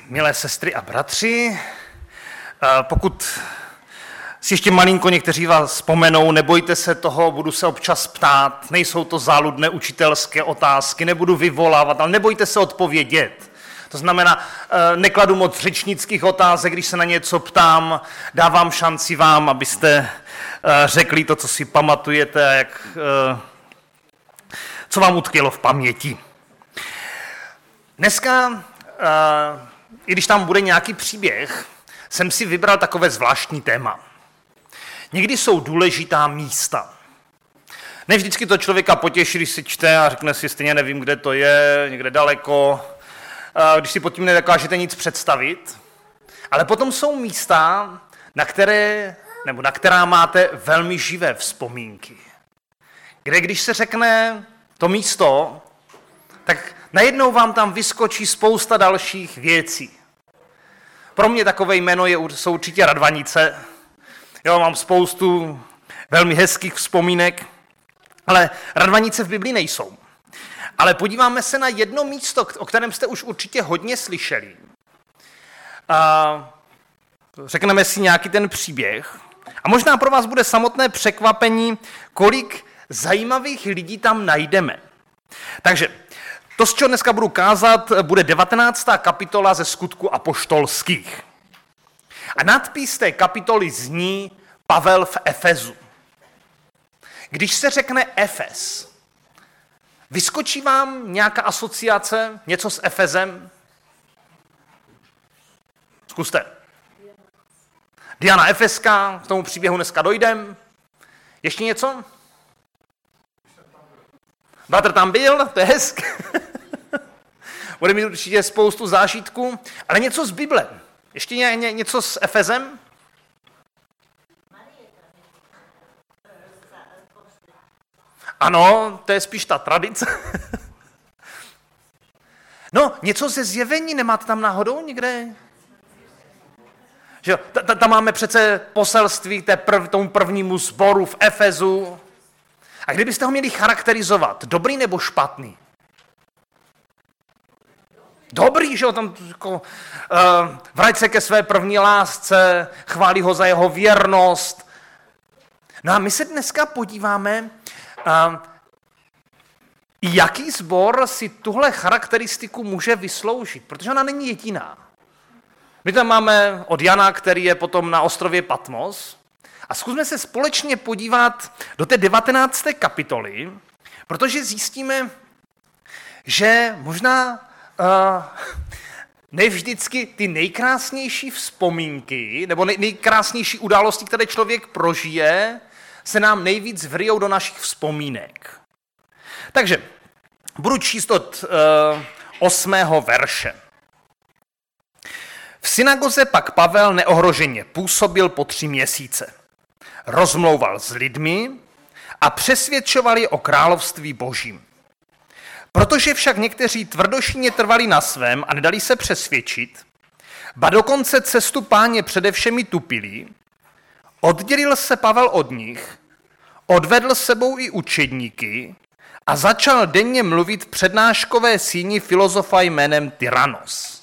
Milé sestry a bratři, pokud si ještě malinko někteří vás vzpomenou, nebojte se toho, budu se občas ptát, nejsou to záludné učitelské otázky, nebudu vyvolávat, ale nebojte se odpovědět. To znamená, nekladu moc řečnických otázek, když se na něco ptám, dávám šanci vám, abyste řekli to, co si pamatujete a co vám utkvělo v paměti. Dneska, i když tam bude nějaký příběh, jsem si vybral takové zvláštní téma. Někdy jsou důležitá místa. Ne vždycky to člověka potěší, když si čte a řekne si, stejně nevím, kde to je, někde daleko, když si pod tím nedokážete nic představit. Ale potom jsou místa, na která máte velmi živé vzpomínky. Kde když se řekne to místo, tak najednou vám tam vyskočí spousta dalších věcí. Pro mě takové jméno jsou určitě Radvanice. Jo, mám spoustu velmi hezkých vzpomínek, ale Radvanice v Biblii nejsou. Ale podíváme se na jedno místo, o kterém jste už určitě hodně slyšeli. Řekneme si nějaký ten příběh. A možná pro vás bude samotné překvapení, kolik zajímavých lidí tam najdeme. Takže to, z čeho dneska budu kázat, bude 19. kapitola ze Skutků apoštolských. A nadpis té kapitoly zní Pavel v Efezu. Když se řekne Efes, vyskočí vám nějaká asociace, něco s Efezem? Zkuste. Diana Efeská, k tomu příběhu dneska dojdem. Ještě něco? Bratr tam byl, to je hezky. Bude mít určitě spoustu zážitků, ale něco z Bible. Ještě něco s Efezem? Ano, to je spíš ta tradice. No, něco ze Zjevení, nemáte tam náhodou někde? Že tam máme přece poselství tomu prvnímu sboru v Efezu. A kdybyste ho měli charakterizovat, dobrý nebo špatný? Dobrý, že ho tam vrať se ke své první lásce, chválí ho za jeho věrnost. No a my se dneska podíváme, jaký sbor si tuhle charakteristiku může vysloužit, protože ona není jediná. My tam máme od Jana, který je potom na ostrově Patmos, a zkusme se společně podívat do té 19. kapitoly, protože zjistíme, že možná ne vždycky ty nejkrásnější vzpomínky nebo nejkrásnější události, které člověk prožije, se nám nejvíc vryjou do našich vzpomínek. Takže budu číst od 8. verše. V synagoze pak Pavel neohroženě působil po 3 měsíce. Rozmlouval s lidmi a přesvědčoval je o království božím. Protože však někteří tvrdošíně trvali na svém a nedali se přesvědčit, ba dokonce cestu Páně přede všemi tupili, oddělil se Pavel od nich, odvedl s sebou i učedníky a začal denně mluvit v přednáškové síni filozofa jménem Tyrannos.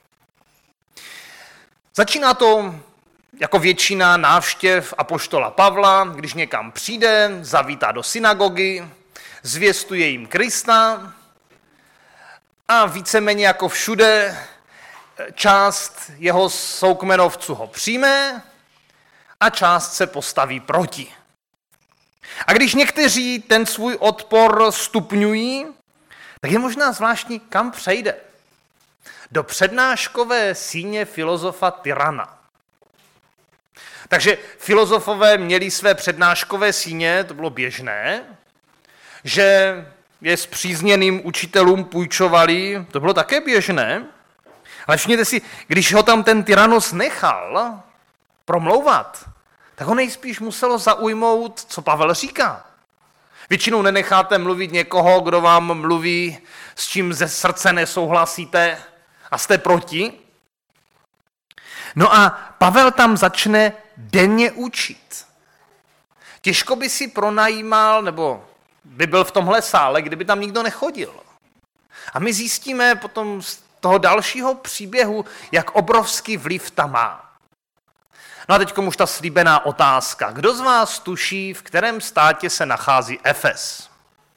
Začíná to jako většina návštěv apoštola Pavla, když někam přijde, zavítá do synagogy, zvěstuje jim Krista a víceméně jako všude část jeho soukmenovců ho přijme a část se postaví proti. A když někteří ten svůj odpor stupňují, tak je možná zvláštní, kam přejde. Do přednáškové síně filozofa Tyrana. Takže filozofové měli své přednáškové síně, to bylo běžné, že je spřízněným učitelům půjčovali, to bylo také běžné, ale všimněte si, když ho tam ten Tyrannos nechal promlouvat, tak ho nejspíš muselo zaujmout, co Pavel říká. Většinou nenecháte mluvit někoho, kdo vám mluví, s čím ze srdce nesouhlasíte a jste proti. No a Pavel tam začne denně učit. Těžko by si pronajímal, nebo by byl v tomhle sále, kdyby tam nikdo nechodil. A my zjistíme potom z toho dalšího příběhu, jak obrovský vliv tam má. No a teď už ta slíbená otázka. Kdo z vás tuší, v kterém státě se nachází Efes?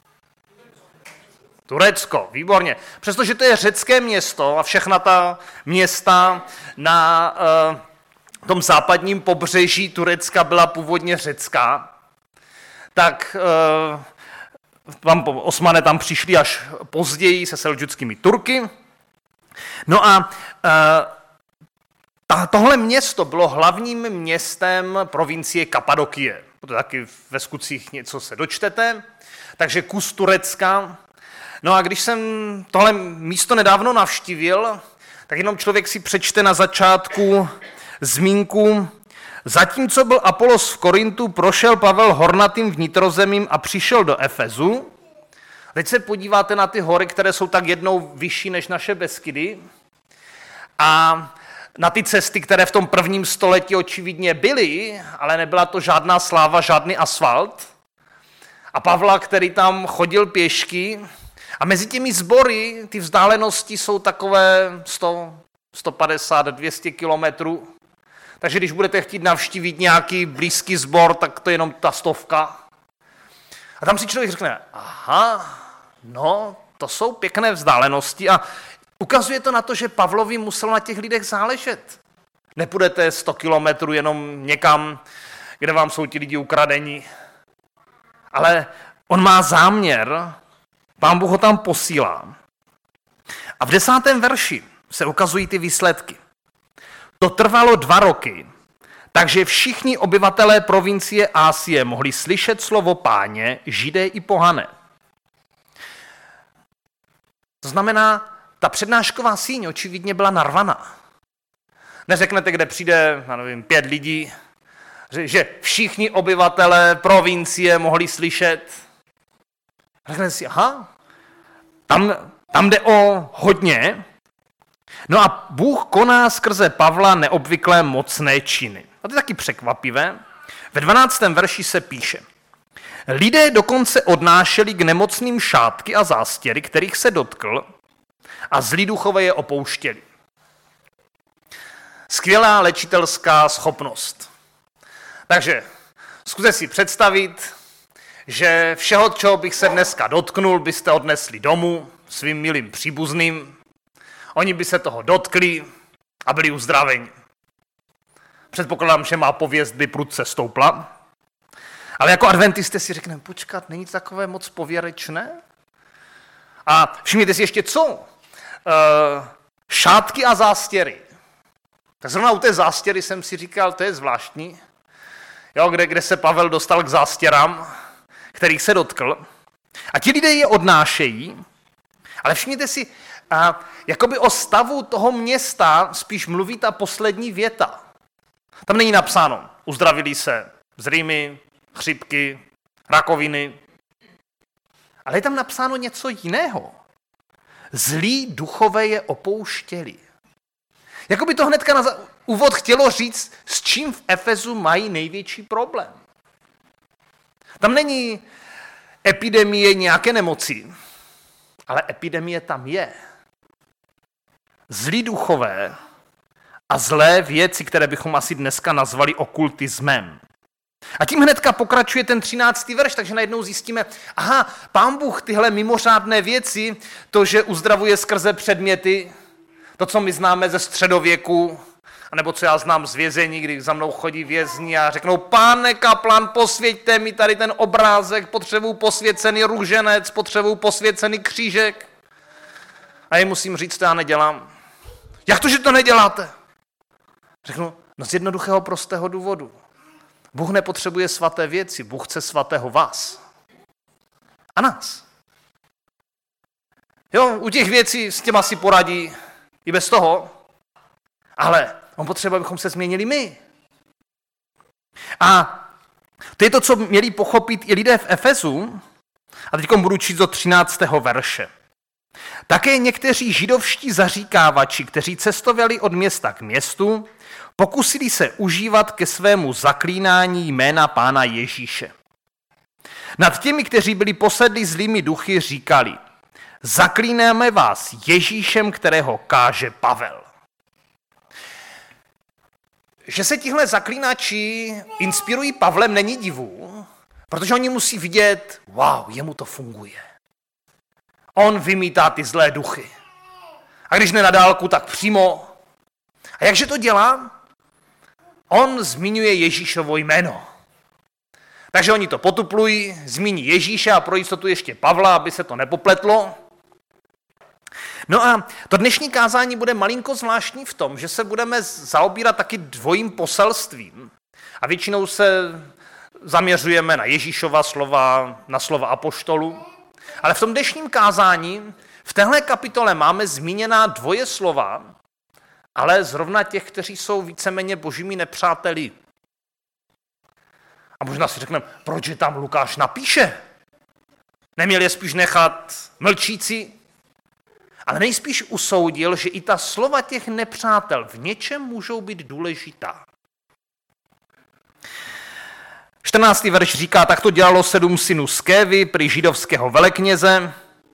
Turecko, výborně. Přestože to je řecké město a všechna ta města na tom západním pobřeží Turecka byla původně řecká, tak Osmané tam přišli až později se seldžuckými Turky. No a tohle město bylo hlavním městem provincie Kapadokie. To taky ve skutcích něco se dočtete. Takže kus Turecka. No a když jsem tohle místo nedávno navštívil, tak jenom člověk si přečte na začátku zmínku: zatímco byl Apolos v Korintu, prošel Pavel hornatým vnitrozemím a přišel do Efezu. Teď se podíváte na ty hory, které jsou tak jednou vyšší než naše Beskydy, a na ty cesty, které v tom prvním století očividně byly, ale nebyla to žádná sláva, žádný asfalt. A Pavla, který tam chodil pěšky, a mezi těmi sbory ty vzdálenosti jsou takové 100, 150, 200 kilometrů. Takže když budete chtít navštívit nějaký blízký sbor, tak to je jenom ta 100. A tam si člověk řekne, aha, no, to jsou pěkné vzdálenosti, a ukazuje to na to, že Pavlovi muselo na těch lidech záležet. Nepůjdete 100 kilometrů jenom někam, kde vám jsou ti lidi ukradeni. Ale on má záměr, Pán Bůh ho tam posílá. A v 10. verši se ukazují ty výsledky. To trvalo 2 roky, takže všichni obyvatelé provincie Ásie mohli slyšet slovo Páně, Židé i pohané. To znamená, ta přednášková síň očividně byla narvaná. Neřeknete, kde přijde, 5 lidí, že všichni obyvatelé provincie mohli slyšet. Řeknete si, aha, tam jde o hodně. No a Bůh koná skrze Pavla neobvyklé mocné činy. A to je taky překvapivé. Ve 12. verši se píše: lidé dokonce odnášeli k nemocným šátky a zástěry, kterých se dotkl, a zlí duchové je opouštěli. Skvělá léčitelská schopnost. Takže zkuste si představit, že všeho, čeho bych se dneska dotknul, byste odnesli domů svým milým příbuzným. Oni by se toho dotkli a byli uzdraveni. Předpokládám, že má pověst by prudce stoupla. Ale jako adventisté si řekneme, počkat, není to takové moc pověrečné? A všimněte si ještě co? Šátky a zástěry. Tak zrovna u té zástěry jsem si říkal, to je zvláštní. Jo, kde se Pavel dostal k zástěrám, kterých se dotkl. A ti lidé je odnášejí, ale všimněte si, jakoby o stavu toho města spíš mluví ta poslední věta. Tam není napsáno, uzdravili se zrýmy, chřipky, rakoviny. Ale je tam napsáno něco jiného. Zlí duchové je opouštěli. Jakoby to hnedka na úvod chtělo říct, s čím v Efezu mají největší problém. Tam není epidemie nějaké nemoci, ale epidemie tam je. Zlí duchové a zlé věci, které bychom asi dneska nazvali okultismem. A tím hnedka pokračuje ten 13. verš, takže najednou zjistíme, aha, Pán Bůh tyhle mimořádné věci, to, že uzdravuje skrze předměty, to, co my známe ze středověku, anebo co já znám z vězení, kdy za mnou chodí vězni a řeknou, pane kaplan, posvěťte mi tady ten obrázek, potřebuju posvěcený růženec, potřebuju posvěcený křížek. A jim musím říct, to já nedělám. Jak to, že to neděláte? Řeknu, no z jednoduchého prostého důvodu. Bůh nepotřebuje svaté věci, Bůh chce svatého vás. A nás. Jo, u těch věcí s těma si poradí i bez toho, ale on potřebuje, abychom se změnili my. A to je to, co měli pochopit i lidé v Efezu, a teď budu číst do 13. verše. Také někteří židovští zaříkávači, kteří cestovali od města k městu, pokusili se užívat ke svému zaklínání jména Pána Ježíše. Nad těmi, kteří byli posedli zlými duchy, říkali, zaklínáme vás Ježíšem, kterého káže Pavel. Že se tihle zaklínači inspirují Pavlem, není divu, protože oni musí vidět, wow, jemu to funguje. On vymítá ty zlé duchy. A když ne na dálku, tak přímo. A jakže to dělá? On zmiňuje Ježíšovo jméno. Takže oni to potuplují, zmíní Ježíše a pro jistotu ještě Pavla, aby se to nepopletlo. No a to dnešní kázání bude malinko zvláštní v tom, že se budeme zaobírat taky dvojím poselstvím. A většinou se zaměřujeme na Ježíšova slova, na slova apoštolů. Ale v tom dnešním kázání, v téhle kapitole máme zmíněná dvoje slova, ale zrovna těch, kteří jsou víceméně božími nepřáteli. A možná si řekneme, proč je tam Lukáš napíše? Neměl je spíš nechat mlčící? Ale nejspíš usoudil, že i ta slova těch nepřátel v něčem můžou být důležitá. 14. verš říká, tak to dělalo 7 synů Skévy, prý židovského velekněze.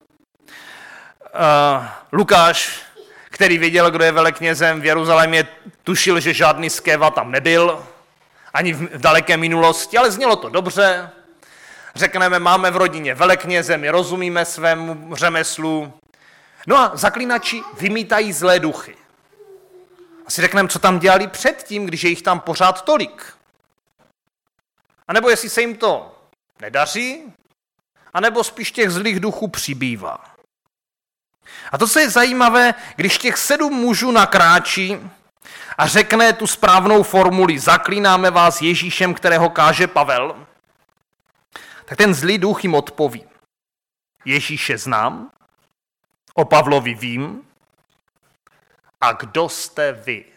Lukáš, který věděl, kdo je veleknězem v Jeruzalémě, tušil, že žádný Skéva tam nebyl, ani v daleké minulosti, ale znělo to dobře. Řekneme, máme v rodině velekněze, my rozumíme svému řemeslu. No a zaklínači vymítají zlé duchy. Asi řekneme, co tam dělali předtím, když je jich tam pořád tolik. A nebo jestli se jim to nedaří, anebo spíš těch zlých duchů přibývá. A to, co je zajímavé, když těch 7 mužů nakráčí a řekne tu správnou formuli, zaklínáme vás Ježíšem, kterého káže Pavel, tak ten zlý duch jim odpoví. Ježíše znám, o Pavlovi vím, a kdo jste vy?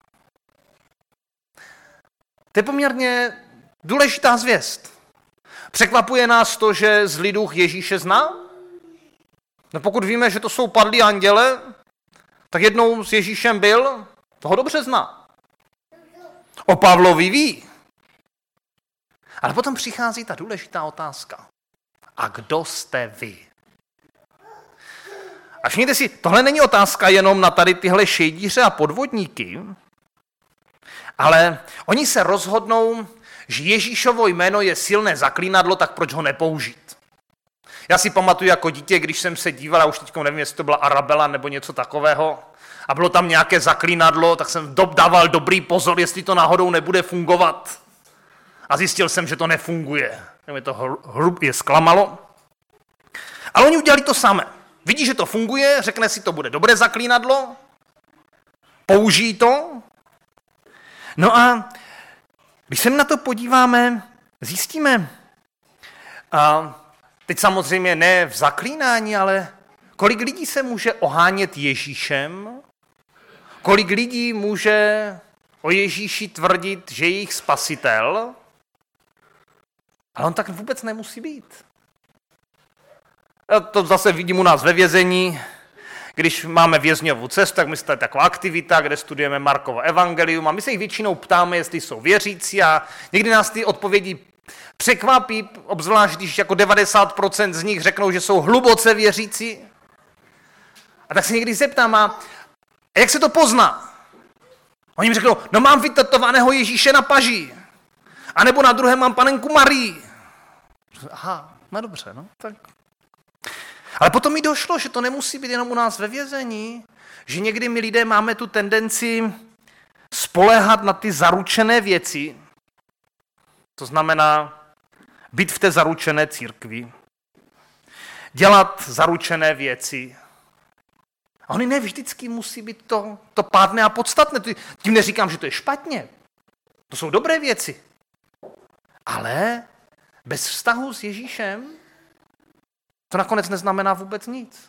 To je poměrně důležitá zvěst. Překvapuje nás to, že zlý duch Ježíše zná? No pokud víme, že to jsou padlí anděle, tak jednou s Ježíšem byl, toho dobře zná. O Pavlovi ví. Ale potom přichází ta důležitá otázka. A kdo jste vy? A všimněte si, tohle není otázka jenom na tady tyhle šejdíře a podvodníky, ale oni se rozhodnou, že Ježíšovo jméno je silné zaklínadlo, tak proč ho nepoužít? Já si pamatuju jako dítě, když jsem se díval, a už teď nevím, jestli to byla Arabela nebo něco takového, a bylo tam nějaké zaklínadlo, tak jsem dával dobrý pozor, jestli to náhodou nebude fungovat. A zjistil jsem, že to nefunguje. Mě to hrubě zklamalo. Ale oni udělali to samé. Vidí, že to funguje, řekne si, to bude dobré zaklínadlo, použijí to. No a když se na to podíváme, zjistíme, a teď samozřejmě ne v zaklínání, ale kolik lidí se může ohánět Ježíšem, kolik lidí může o Ježíši tvrdit, že je jejich spasitel, ale on tak vůbec nemusí být. Já to zase vidím u nás ve vězení, když máme vězňovou cestu, tak my to je taková aktivita, kde studujeme Markovo evangelium a my se jich většinou ptáme, jestli jsou věřící a někdy nás ty odpovědi překvapí, obzvlášť když jako 90% z nich řeknou, že jsou hluboce věřící. A tak se někdy zeptám, a jak se to pozná? Oni mi řeknou, no mám vytetovaného Ježíše na paži. A nebo na druhém mám panenku Marii. Aha, no dobře, no tak. Ale potom mi došlo, že to nemusí být jenom u nás ve vězení, že někdy my lidé máme tu tendenci spoléhat na ty zaručené věci, to znamená být v té zaručené církvi, dělat zaručené věci. A oni ne vždycky musí být to pádné a podstatné. Tím neříkám, že to je špatně. To jsou dobré věci. Ale bez vztahu s Ježíšem to nakonec neznamená vůbec nic.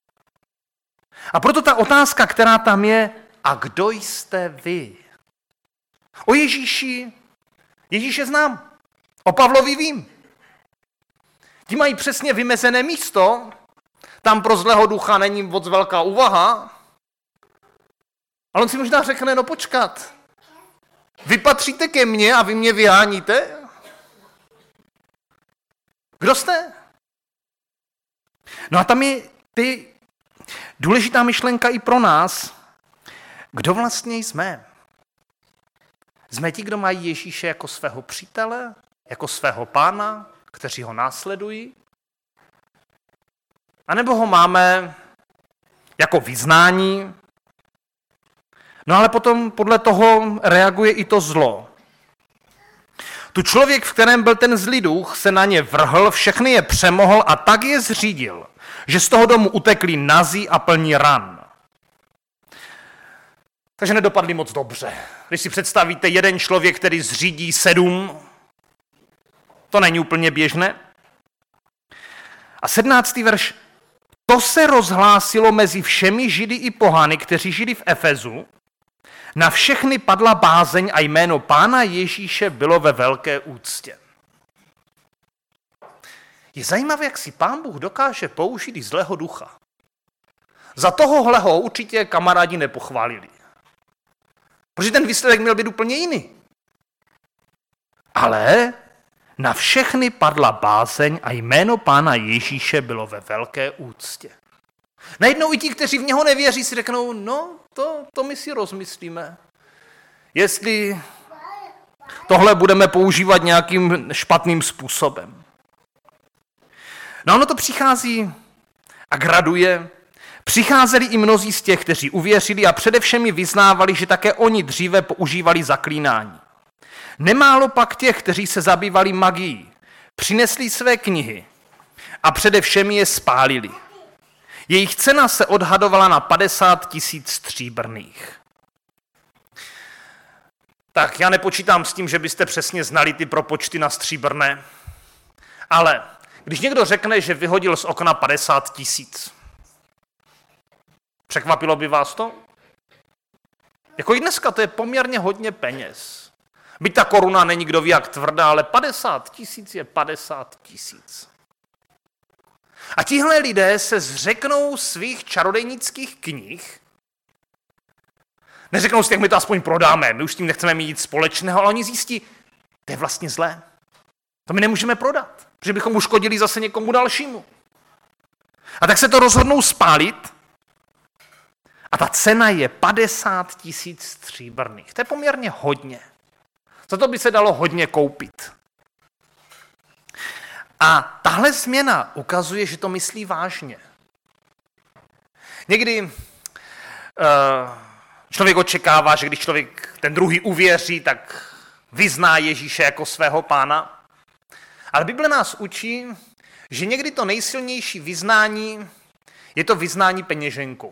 A proto ta otázka, která tam je, a kdo jste vy? O Ježíše znám. O Pavlovi vím. Ti mají přesně vymezené místo, tam pro zlého ducha není moc velká úvaha, ale on si možná řekne, no počkat, vy patříte ke mně a vy mě vyháníte? Kdo jste? No a tam je důležitá myšlenka i pro nás, kdo vlastně jsme. Jsme ti, kdo mají Ježíše jako svého přítele, jako svého pána, kteří ho následují? A nebo ho máme jako vyznání? No ale potom podle toho reaguje i to zlo. Tu člověk, v kterém byl ten zlý duch, se na ně vrhl, všechny je přemohl a tak je zřídil, že z toho domu utekli nazí a plní ran. Takže nedopadli moc dobře. Když si představíte jeden člověk, který zřídí 7, to není úplně běžné. A 17. verš. To se rozhlásilo mezi všemi Židy i pohany, kteří žili v Efezu. Na všechny padla bázeň a jméno Pána Ježíše bylo ve velké úctě. Je zajímavé, jak si Pán Bůh dokáže použít i zlého ducha. Za tohohle ho určitě kamarádi nepochválili. Protože ten výsledek měl být úplně jiný. Ale na všechny padla bázeň a jméno Pána Ježíše bylo ve velké úctě. Najednou i ti, kteří v něho nevěří, si řeknou, no, to my si rozmyslíme. Jestli tohle budeme používat nějakým špatným způsobem. No ono to přichází a graduje. Přicházeli i mnozí z těch, kteří uvěřili a především vyznávali, že také oni dříve používali zaklínání. Nemálo pak těch, kteří se zabývali magií, přinesli své knihy a především je spálili. Jejich cena se odhadovala na 50 000 stříbrných. Tak já nepočítám s tím, že byste přesně znali ty propočty na stříbrné, ale když někdo řekne, že vyhodil z okna 50 000, překvapilo by vás to? Jako i dneska to je poměrně hodně peněz. Byť ta koruna není kdo ví jak tvrdá, ale 50 000 je 50 000. A tihle lidé se zřeknou svých čarodejnických knih. Neřeknou si, jak my to aspoň prodáme, my už s tím nechceme mít nic společného, ale oni zjistí, to je vlastně zlé. To my nemůžeme prodat, protože bychom uškodili zase někomu dalšímu. A tak se to rozhodnou spálit a ta cena je 50 000 stříbrných. To je poměrně hodně. Za to by se dalo hodně koupit. A tahle změna ukazuje, že to myslí vážně. Někdy člověk očekává, že když člověk ten druhý uvěří, tak vyzná Ježíše jako svého pána. Ale Bible nás učí, že někdy to nejsilnější vyznání je to vyznání peněženkou.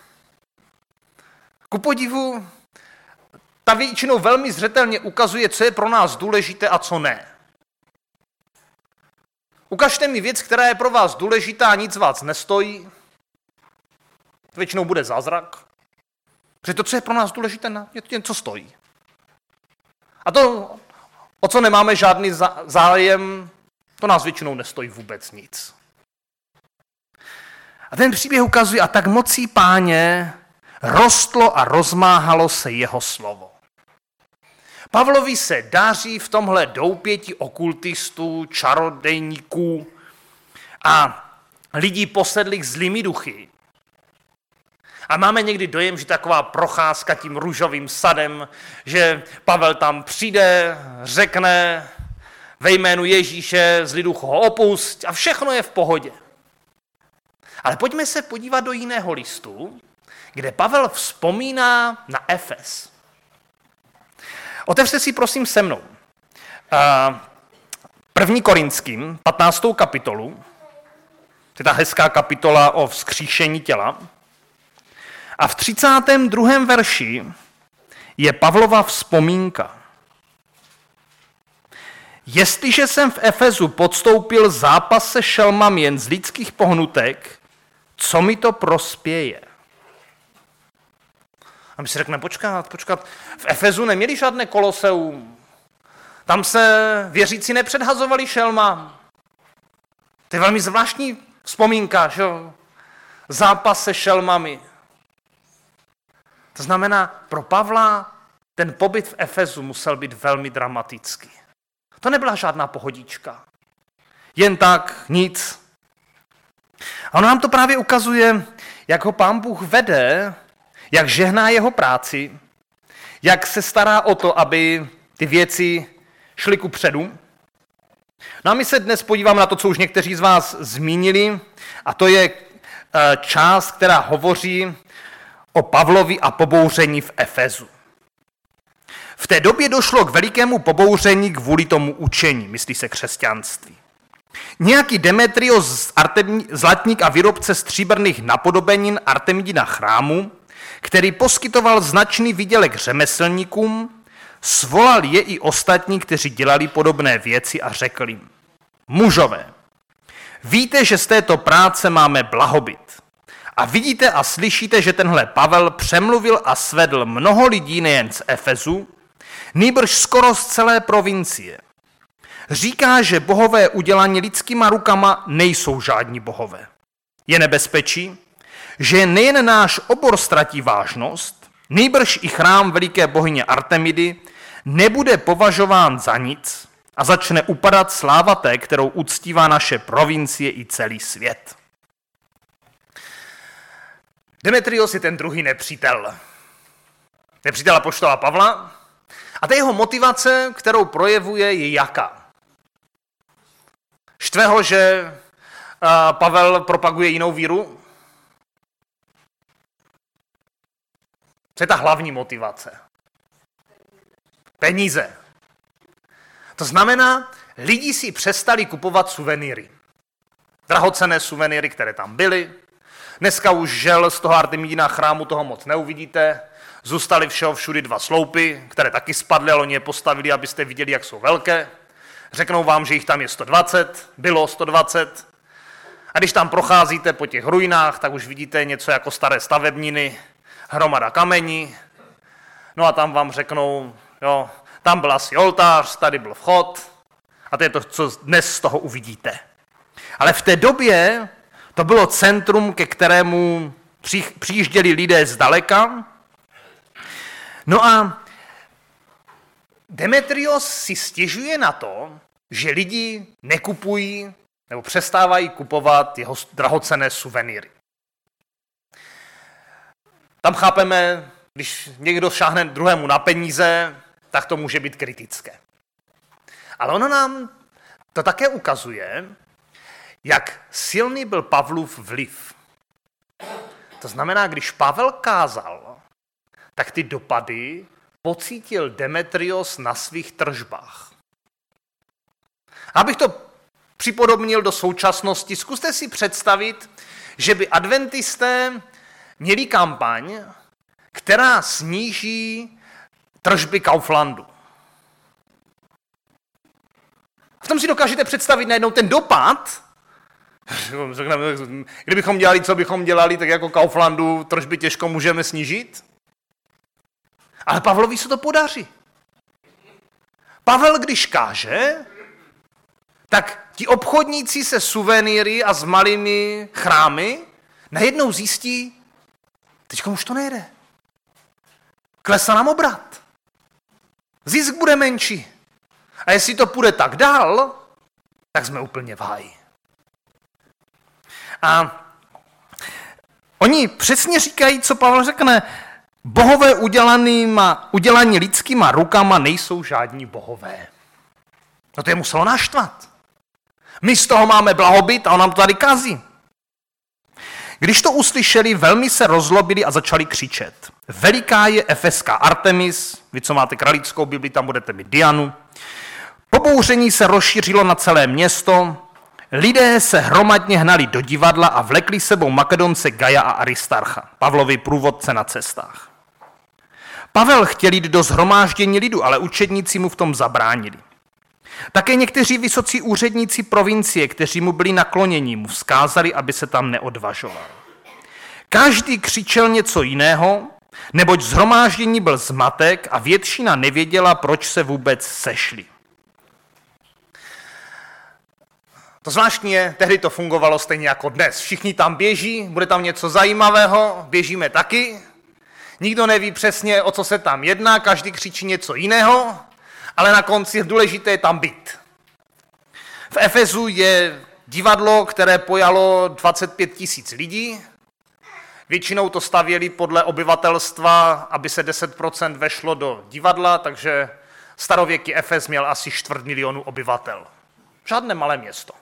Ku podivu, ta většinou velmi zřetelně ukazuje, co je pro nás důležité a co ne. Ukažte mi věc, která je pro vás důležitá a nic vás nestojí. To většinou bude zázrak. Protože to, co je pro nás důležité, je to něco stojí. A to, o co nemáme žádný zájem, to nás většinou nestojí vůbec nic. A ten příběh ukazuje, a tak mocí Páně rostlo a rozmáhalo se jeho slovo. Pavlovi se daří v tomhle doupěti okultistů, čarodejníků a lidí posedlých zlými duchy. A máme někdy dojem, že taková procházka tím růžovým sadem, že Pavel tam přijde, řekne ve jménu Ježíše, zlý duch ho opusť a všechno je v pohodě. Ale pojďme se podívat do jiného listu, kde Pavel vzpomíná na Efes. Otevřte si prosím se mnou 1. Korinským, 15. kapitolu, to je ta hezká kapitola o vzkříšení těla. A v 32. verši je Pavlova vzpomínka. Jestliže jsem v Efezu podstoupil zápas se šelmami jen z lidských pohnutek, co mi to prospěje? A my si řekneme, počkat, v Efezu neměli žádné koloseum. Tam se věřící nepředhazovali šelma. To je velmi zvláštní vzpomínka, že jo? Zápas se šelmami. To znamená, pro Pavla ten pobyt v Efezu musel být velmi dramatický. To nebyla žádná pohodička. Jen tak, nic. A ono nám to právě ukazuje, jak ho Pán Bůh vede, jak žehná jeho práci, jak se stará o to, aby ty věci šly kupředu. No a my se dnes podíváme na to, co už někteří z vás zmínili, a to je část, která hovoří o Pavlovi a pobouření v Efezu. V té době došlo k velikému pobouření kvůli tomu učení, myslí se křesťanství. Nějaký Demetrios, zlatník a výrobce stříbrných napodobenin Artemidina chrámu, který poskytoval značný výdělek řemeslníkům, svolal je i ostatní, kteří dělali podobné věci a řekl jim: mužové, víte, že z této práce máme blahobyt. A vidíte a slyšíte, že tenhle Pavel přemluvil a svedl mnoho lidí nejen z Efezu, nýbrž skoro z celé provincie. Říká, že bohové udělaní lidskýma rukama nejsou žádní bohové. Je nebezpečí, že nejen náš obor ztratí vážnost, nýbrž i chrám veliké bohyně Artemidy nebude považován za nic a začne upadat sláva té, kterou uctívá naše provincie i celý svět. Demetrios je ten druhý nepřítel. Nepřítel apoštola Pavla. A ta jeho motivace, kterou projevuje, je jaká? Štve ho, že Pavel propaguje jinou víru? Co je ta hlavní motivace? Peníze. To znamená, lidi si přestali kupovat suvenýry. Drahocenné suvenýry, které tam byly. Dneska už žel z toho Artemidina chrámu toho moc neuvidíte. Zůstaly všeho všudy 2 sloupy, které taky spadly, ale oni je postavili, abyste viděli, jak jsou velké. Řeknou vám, že jich tam je 120, bylo 120. A když tam procházíte po těch ruinách, tak už vidíte něco jako staré stavebniny, hromada kamení. No a tam vám řeknou, jo, tam byl asi oltář, tady byl vchod. A to je to, co dnes z toho uvidíte. Ale v té době to bylo centrum, ke kterému přijížděli lidé zdaleka. No a Demetrios si stěžuje na to, že lidi nekupují nebo přestávají kupovat jeho drahocenné suvenýry. Tam chápeme, když někdo šáhne druhému na peníze, tak to může být kritické. Ale ono nám to také ukazuje, jak silný byl Pavlův vliv. To znamená, když Pavel kázal, tak ty dopady pocítil Demetrios na svých tržbách. Abych to připodobnil do současnosti, zkuste si představit, že by adventisté měli kampaň, která sníží tržby Kauflandu. V tom si dokážete představit najednou ten dopad. Kdybychom dělali, co bychom dělali, tak jako Kauflandu tržby těžko můžeme snížit. Ale Pavlovi se to podaří. Pavel, když káže, tak ti obchodníci se suvenýry a s malými chrámy najednou zjistí, teďka už to nejde. Klesá nám obrat. Zisk bude menší. A jestli to půjde tak dál, tak jsme úplně v háji. A oni přesně říkají, co Pavel řekne, bohové udělaní lidskýma rukama nejsou žádní bohové. No to je muselo naštvat. My z toho máme blahobyt a on nám to tady kazí. Když to uslyšeli, velmi se rozlobili a začali křičet. Veliká je efeská Artemis, vy, co máte kralickou Bibli, tam budete mít Dianu. Pobouření se rozšířilo na celé město, lidé se hromadně hnali do divadla a vlekli sebou Makedonce Gaja a Aristarcha, Pavlovi průvodce na cestách. Pavel chtěl jít do shromáždění lidu, ale učedníci mu v tom zabránili. Také někteří vysocí úředníci provincie, kteří mu byli nakloněni, mu vzkázali, aby se tam neodvažoval. Každý křičel něco jiného, neboť shromáždění byl zmatek a většina nevěděla, proč se vůbec sešli. To zvláštní je, tehdy to fungovalo stejně jako dnes. Všichni tam běží, bude tam něco zajímavého, běžíme taky. Nikdo neví přesně, o co se tam jedná, každý křičí něco jiného, ale na konci důležité je tam být. V Efezu je divadlo, které pojalo 25 000 lidí. Většinou to stavěli podle obyvatelstva, aby se 10% vešlo do divadla, takže starověký Efes měl asi 250 000 obyvatel. Žádné malé město.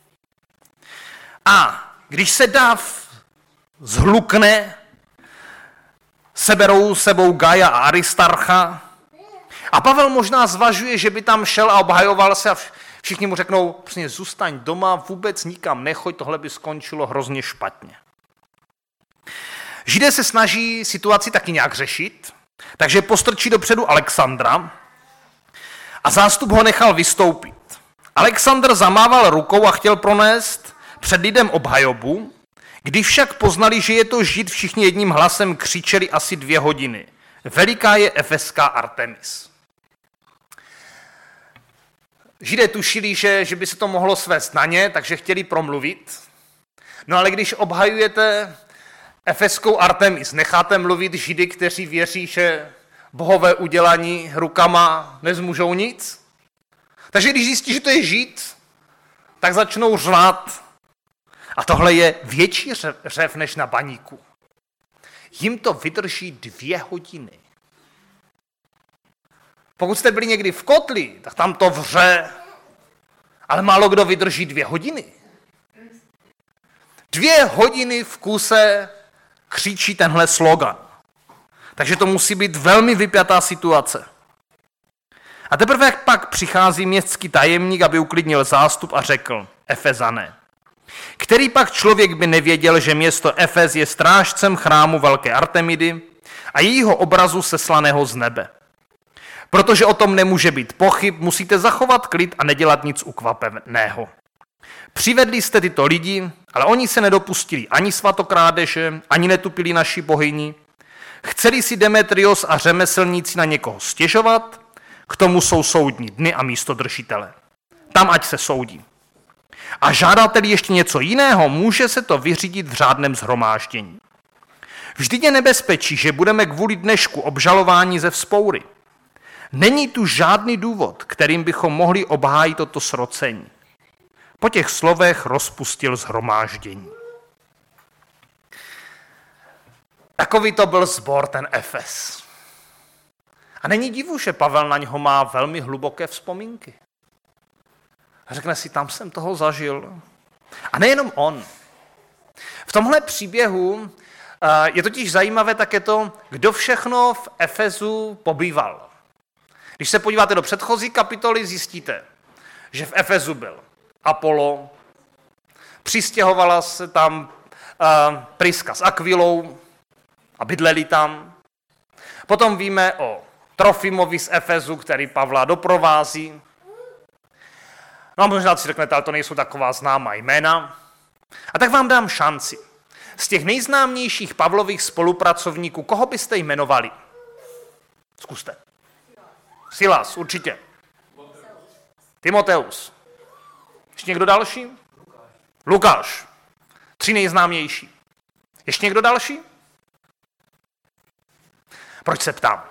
A když se dav zhlukne, seberou sebou Gaia a Aristarcha a Pavel možná zvažuje, že by tam šel a obhajoval se a všichni mu řeknou, prostě zůstaň doma, vůbec nikam nechoď, tohle by skončilo hrozně špatně. Židé se snaží situaci taky nějak řešit, takže postrčí dopředu Alexandra a zástup ho nechal vystoupit. Alexandr zamával rukou a chtěl pronést před lidem obhajobu, když však poznali, že je to Žid, všichni jedním hlasem křičeli asi 2 hodiny. Veliká je efeská Artemis. Židé tušili, že by se to mohlo svést na ně, takže chtěli promluvit. No ale když obhajujete efeskou Artemis, necháte mluvit Židy, kteří věří, že bohové udělaní rukama nezmůžou nic? Takže když zjistí, že to je Žid, tak začnou řvát. A tohle je větší řev než na baníku. Jim to vydrží 2 hodiny. Pokud jste byli někdy v kotli, tak tam to vře, ale málo kdo vydrží 2 hodiny. 2 hodiny v kuse křičí tenhle slogan. Takže to musí být velmi vypjatá situace. A teprve pak přichází městský tajemník, aby uklidnil zástup a řekl, Efezané, který pak člověk by nevěděl, že město Efes je strážcem chrámu velké Artemidy a jejího obrazu seslaného z nebe. Protože o tom nemůže být pochyb, musíte zachovat klid a nedělat nic ukvapeného. Přivedli jste tyto lidi, ale oni se nedopustili ani svatokrádeže, ani netupili naši bohyni. Chceli si Demetrios a řemeslníci na někoho stěžovat, k tomu jsou soudní dny a místodržitele. Tam ať se soudí. A žádáte-li ještě něco jiného, může se to vyřídit v řádném shromáždění. Vždyť je nebezpečí, že budeme kvůli dnešku obžalováni ze vzpoury. Není tu žádný důvod, kterým bychom mohli obhájit toto srocení. Po těch slovech rozpustil shromáždění. Takový to byl sbor, ten Efes. A není divu, že Pavel na něho má velmi hluboké vzpomínky. A řekne si, tam jsem toho zažil. A nejenom on. V tomhle příběhu je totiž zajímavé také to, kdo všechno v Efezu pobýval. Když se podíváte do předchozí kapitoly, zjistíte, že v Efezu byl Apollo, přistěhovala se tam Priska s Akvilou a bydleli tam. Potom víme o Trofimovi z Efezu, který Pavla doprovází. No a možná si řeknete, ale to nejsou taková známá jména. A tak vám dám šanci. Z těch nejznámějších Pavlových spolupracovníků, koho byste jmenovali? Zkuste. Silas, určitě. Timoteus. Ještě někdo další? Lukáš. 3 nejznámější. Ještě někdo další? Proč se ptám?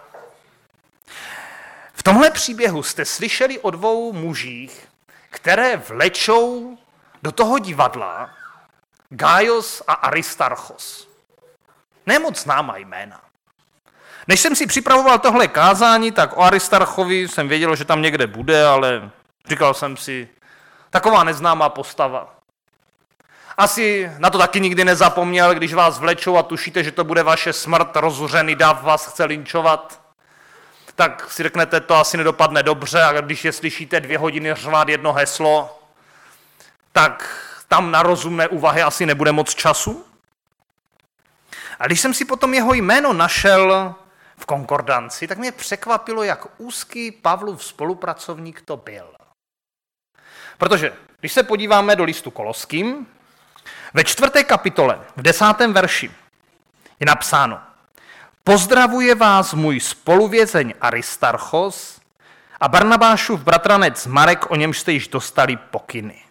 V tomhle příběhu jste slyšeli o 2 mužích, které vlečou do toho divadla Gaios a Aristarchos. Nemoc známá jména. Než jsem si připravoval tohle kázání, tak o Aristarchovi jsem věděl, že tam někde bude, ale říkal jsem si, taková neznámá postava. Asi na to taky nikdy nezapomněl, když vás vlečou a tušíte, že to bude vaše smrt, rozuřený dav vás chce linčovat, tak si řeknete, to asi nedopadne dobře, a když je slyšíte 2 hodiny řvát jedno heslo, tak tam na rozumné úvahy asi nebude moc času. A když jsem si potom jeho jméno našel v konkordanci, tak mě překvapilo, jak úzký Pavlův spolupracovník to byl. Protože když se podíváme do listu Koloským, ve 4. kapitole, v 10. verši je napsáno: Pozdravuje vás můj spoluvězeň Aristarchos a Barnabášův bratranec Marek, o němž jste již dostali pokyny.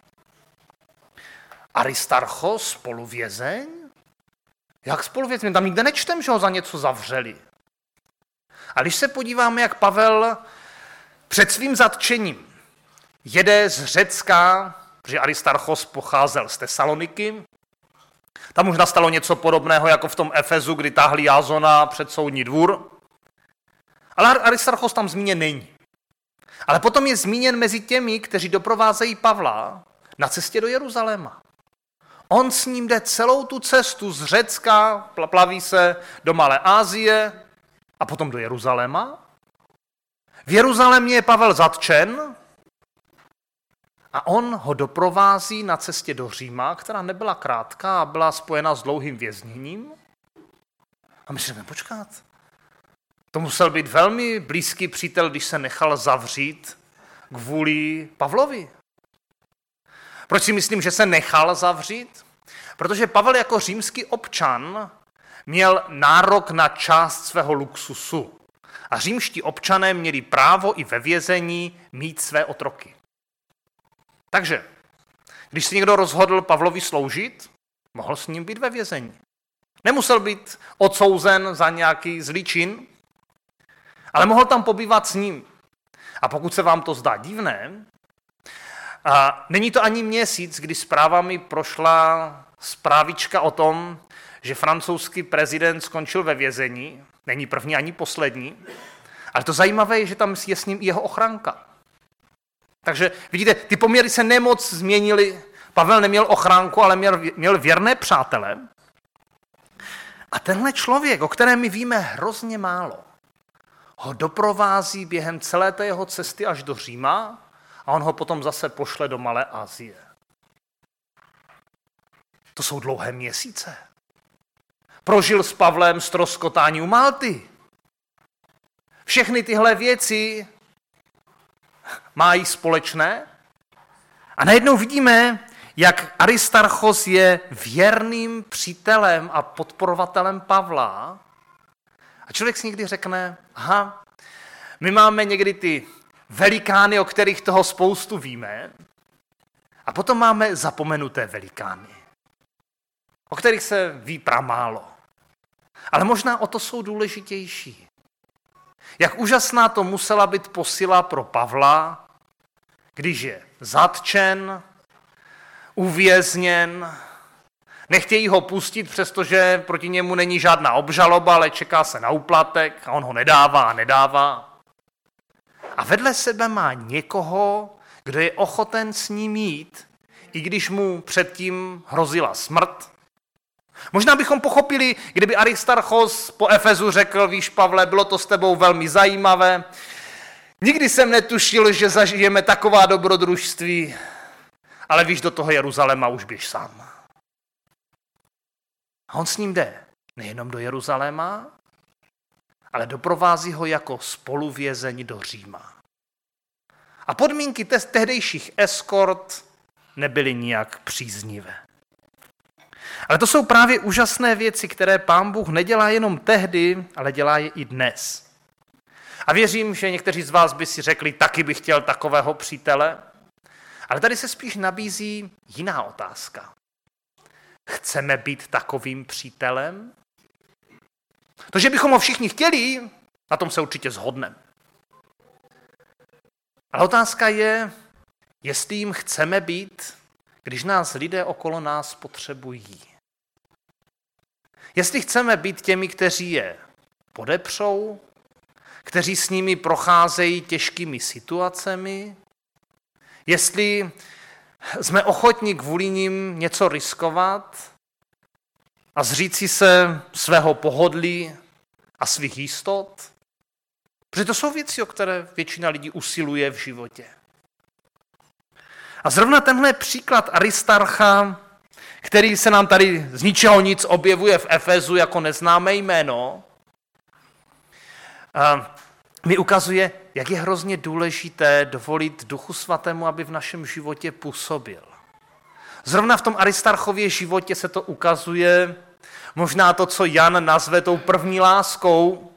Aristarchos, spoluvězeň? Jak spoluvězeň? Tam nikde nečtem, že ho za něco zavřeli. A když se podíváme, jak Pavel před svým zatčením jede z Řecka protože Aristarchos pocházel z Tesaloniky. Tam už nastalo něco podobného jako v tom Efezu, kdy táhli Jásona před soudní dvůr. Ale Aristarchos tam zmíněn není. Ale potom je zmíněn mezi těmi, kteří doprovázejí Pavla na cestě do Jeruzaléma. On s ním jde celou tu cestu z Řecka, plaví se do Malé Asie a potom do Jeruzaléma. V Jeruzalémě je Pavel zatčen a on ho doprovází na cestě do Říma, která nebyla krátká a byla spojena s dlouhým vězněním. A my si jdeme počkat. To musel být velmi blízký přítel, když se nechal zavřít kvůli Pavlovi. Proč si myslím, že se nechal zavřít? Protože Pavel jako římský občan měl nárok na část svého luxusu. A římští občané měli právo i ve vězení mít své otroky. Takže, když si někdo rozhodl Pavlovi sloužit, mohl s ním být ve vězení. Nemusel být odsouzen za nějaký zlý čin, ale mohl tam pobývat s ním. A pokud se vám to zdá divné, a není to ani měsíc, kdy zprávami prošla zprávička o tom, že francouzský prezident skončil ve vězení, není první ani poslední, ale to zajímavé je, že tam je s ním i jeho ochranka. Takže vidíte, ty poměry se nemoc změnily. Pavel neměl ochránku, ale měl věrné přátele. A tenhle člověk, o kterém my víme hrozně málo, ho doprovází během celé té jeho cesty až do Říma a on ho potom zase pošle do Malé Asie. To jsou dlouhé měsíce. Prožil s Pavlem ztroskotání u Malty. Všechny tyhle věci mají společné. A najednou vidíme, jak Aristarchos je věrným přítelem a podporovatelem Pavla. A člověk si někdy řekne, aha, my máme někdy ty velikány, o kterých toho spoustu víme, a potom máme zapomenuté velikány, o kterých se ví pramálo. Ale možná o to jsou důležitější. Jak úžasná to musela být posila pro Pavla, když je zatčen, uvězněn, nechtějí ho pustit, přestože proti němu není žádná obžaloba, ale čeká se na úplatek a on ho nedává a nedává. A vedle sebe má někoho, kdo je ochoten s ním jít, i když mu předtím hrozila smrt. Možná bychom pochopili, kdyby Aristarchos po Efezu řekl, víš Pavle, bylo to s tebou velmi zajímavé, nikdy jsem netušil, že zažijeme taková dobrodružství, ale víš, do toho Jeruzaléma už běž sám. A on s ním jde nejenom do Jeruzaléma, ale doprovází ho jako spoluvězeň do Říma. A podmínky tehdejších eskort nebyly nijak příznivé. Ale to jsou právě úžasné věci, které Pán Bůh nedělá jenom tehdy, ale dělá je i dnes. A věřím, že někteří z vás by si řekli, taky bych chtěl takového přítele. Ale tady se spíš nabízí jiná otázka. Chceme být takovým přítelem? To, že bychom ho všichni chtěli, na tom se určitě shodneme. Ale otázka je, jestli jim chceme být, když nás lidé okolo nás potřebují. Jestli chceme být těmi, kteří je podepřou, kteří s nimi procházejí těžkými situacemi, jestli jsme ochotní kvůli nim něco riskovat a zříci se svého pohodlí a svých jistot, protože to jsou věci, o které většina lidí usiluje v životě. A zrovna tenhle příklad Aristarcha, který se nám tady z ničeho nic objevuje v Efezu jako neznámé jméno, mi ukazuje, jak je hrozně důležité dovolit Duchu Svatému, aby v našem životě působil. Zrovna v tom Aristarchově životě se to ukazuje, možná to, co Jan nazve tou první láskou,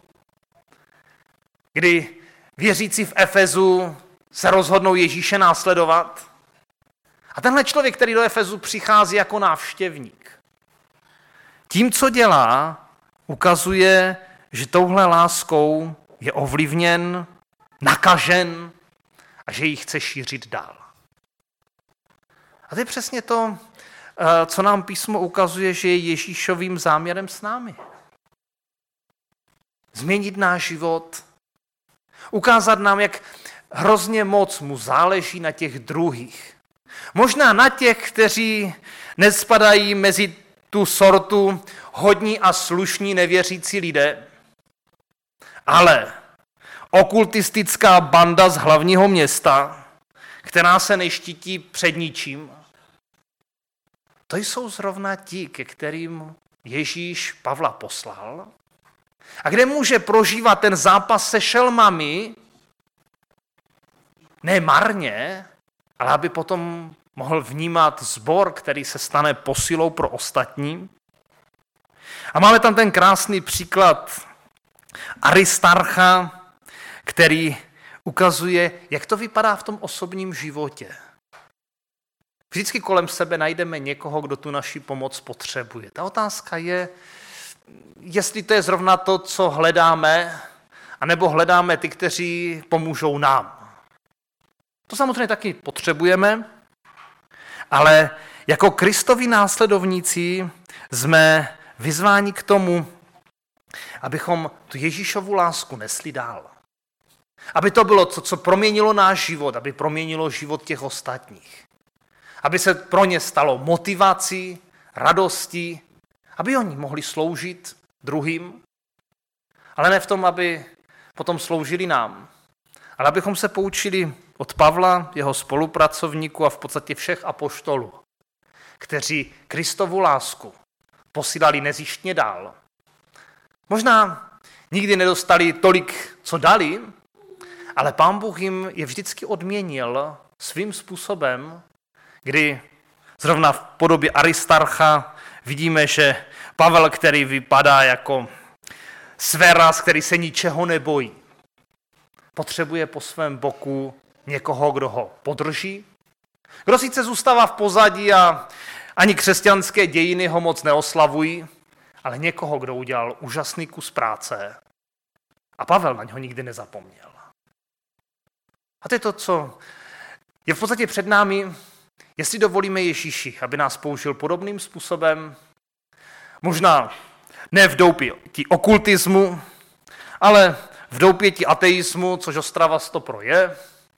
kdy věřící v Efezu se rozhodnou Ježíše následovat. A tenhle člověk, který do Efezu přichází jako návštěvník, tím, co dělá, ukazuje, že touhle láskou je ovlivněn, nakažen a že ji chce šířit dál. A to je přesně to, co nám písmo ukazuje, že je Ježíšovým záměrem s námi. Změnit náš život, ukázat nám, jak hrozně moc mu záleží na těch druhých. Možná na těch, kteří nespadají mezi tu sortu hodní a slušní nevěřící lidé, ale okultistická banda z hlavního města, která se neštítí před ničím, to jsou zrovna ti, ke kterým Ježíš Pavla poslal a kde může prožívat ten zápas se šelmami, ne marně, ale aby potom mohl vnímat sbor, který se stane posilou pro ostatní. A máme tam ten krásný příklad Aristarcha, který ukazuje, jak to vypadá v tom osobním životě. Vždycky kolem sebe najdeme někoho, kdo tu naši pomoc potřebuje. Ta otázka je, jestli to je zrovna to, co hledáme, anebo hledáme ty, kteří pomůžou nám. To samozřejmě taky potřebujeme, ale jako Kristovi následovníci jsme vyzváni k tomu, abychom tu Ježíšovu lásku nesli dál. Aby to bylo to, co proměnilo náš život, aby proměnilo život těch ostatních. Aby se pro ně stalo motivací, radostí, aby oni mohli sloužit druhým, ale ne v tom, aby potom sloužili nám, ale abychom se poučili od Pavla, jeho spolupracovníků a v podstatě všech apoštolů, kteří Kristovu lásku posílali nezištně dál. Možná nikdy nedostali tolik, co dali, ale Pán Bůh jim je vždycky odměnil svým způsobem, kdy zrovna v podobě Aristarcha vidíme, že Pavel, který vypadá jako svéraz, který se ničeho nebojí, potřebuje po svém boku někoho, kdo ho podrží, kdo sice zůstává v pozadí a ani křesťanské dějiny ho moc neoslavují, ale někoho, kdo udělal úžasný kus práce a Pavel na něho nikdy nezapomněl. A to je to, co je v podstatě před námi, jestli dovolíme Ježíši, aby nás použil podobným způsobem, možná ne v doupěti okultismu, ale v doupěti ateismu, což Ostrava 100% je,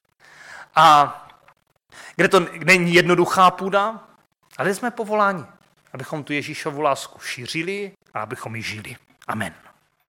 a kde to není jednoduchá půda, ale jsme povoláni, abychom tu Ježíšovu lásku šířili a abychom ji žili. Amen.